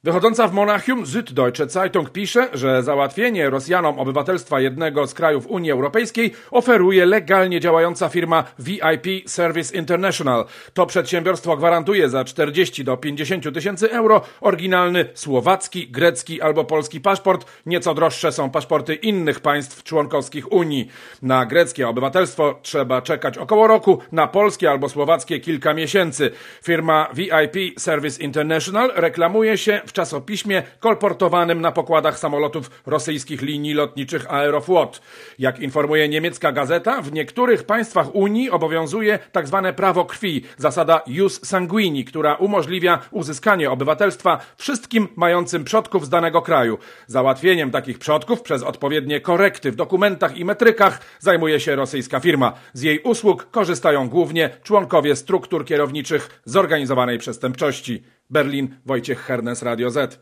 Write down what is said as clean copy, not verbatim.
Wychodząca w Monachium Süddeutsche Zeitung pisze, że załatwienie Rosjanom obywatelstwa jednego z krajów Unii Europejskiej oferuje legalnie działająca firma VIP Service International. To przedsiębiorstwo gwarantuje za 40 do 50 tysięcy euro oryginalny słowacki, grecki albo polski paszport. Nieco droższe są paszporty innych państw członkowskich Unii. Na greckie obywatelstwo trzeba czekać około roku, na polskie albo słowackie kilka miesięcy. Firma VIP Service International reklamuje się w czasopiśmie kolportowanym na pokładach samolotów rosyjskich linii lotniczych Aeroflot. Jak informuje niemiecka gazeta, w niektórych państwach Unii obowiązuje tzw. prawo krwi, zasada jus sanguini, która umożliwia uzyskanie obywatelstwa wszystkim mającym przodków z danego kraju. Załatwieniem takich przodków przez odpowiednie korekty w dokumentach i metrykach zajmuje się rosyjska firma. Z jej usług korzystają głównie członkowie struktur kierowniczych zorganizowanej przestępczości. Berlin, Wojciech Hernes, Radio Z.